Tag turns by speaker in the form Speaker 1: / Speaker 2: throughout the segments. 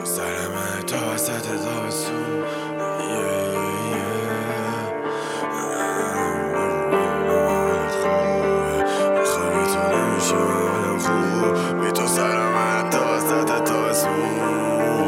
Speaker 1: سرمه تا وسط تابستون خوبه تو نمیشه حالم خوب بی تو سرمه تا وسط تابستون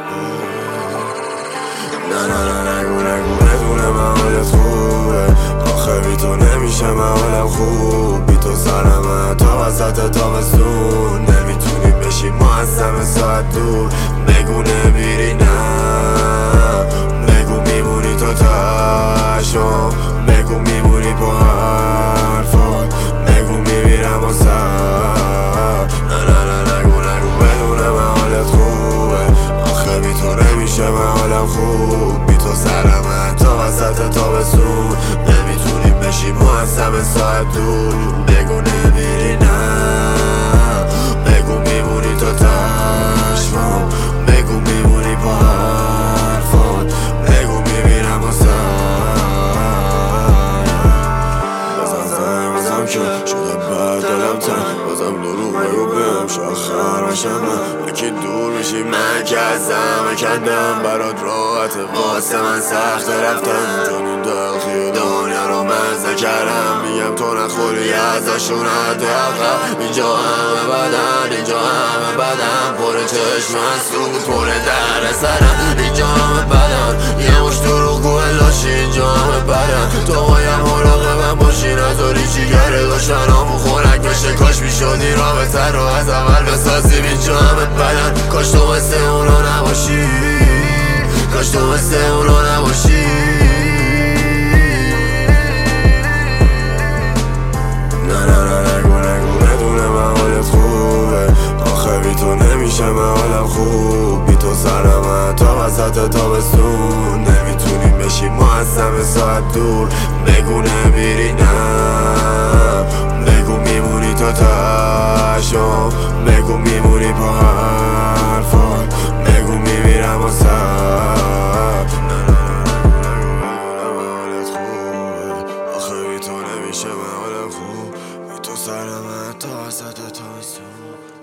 Speaker 1: نه نگو بدونم حالت خوبه آخه بی تو نمیشه حالم خوب بی تو سرمه تا وسط تابستون نمیتونی بشی ما از همه ساعت دور بگو نمیری نه بگو میمونی تو تاشو بگو میمونی با حرفات بگو میمیرم و سر نه نگو بدونم حالت خوبه آخه بی تو نمیشه حالم خوب بی تو سرمه تا وسط تابستون نمیتونی بشی ما از همه ساعت دور بگو نمیری نه بگو میمونی تو تاشو بگو میمونی با حرفات بگو میمیرم و بازم که شده بعد دلم تن بازم دروغ بگو بهم شاخر باشم من یکی دور میشی من که ازم کندم برات راحته واسه من سخت رفتن چون این دلخی دنیا رو مزه کردم میگم تو نخوری ازشون حداقل اینجا همه بدن پر چشم سود پر در سرم اینجا همه بدن یه مش دروغگو لاشی اینجا همه بدن تو باید مراقبم باشی نذاری چیگره داشتنامو خونک بشه کاش میشدی رابطه رو از اول بسازیم اینجا همه بدن کاش تو مثل اونا نباشی کاش تو مثل اونا نباشی نگو بدونم حالت خوبه آخه بی تو نمیشه حالم خوب بی تو سرمه تا وسط تابستون نمیتونی بشی ما از همه ساعت دور بگو نمیری نه بگو میمونی تو تاشو بگو میمونی با حرفات بگو میمیرم و سر حالت خوبه آخه بی تو نمیشه حالم خوب بی تو سرمه تا وسط تابستون